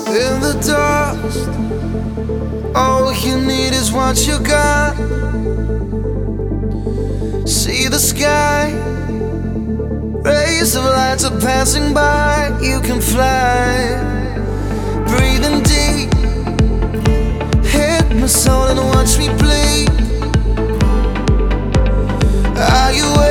in the dust. All you need is what you got. See the sky, rays of light are passing by. You can fly, breathing deep. Hit my soul and watch me bleed. Are you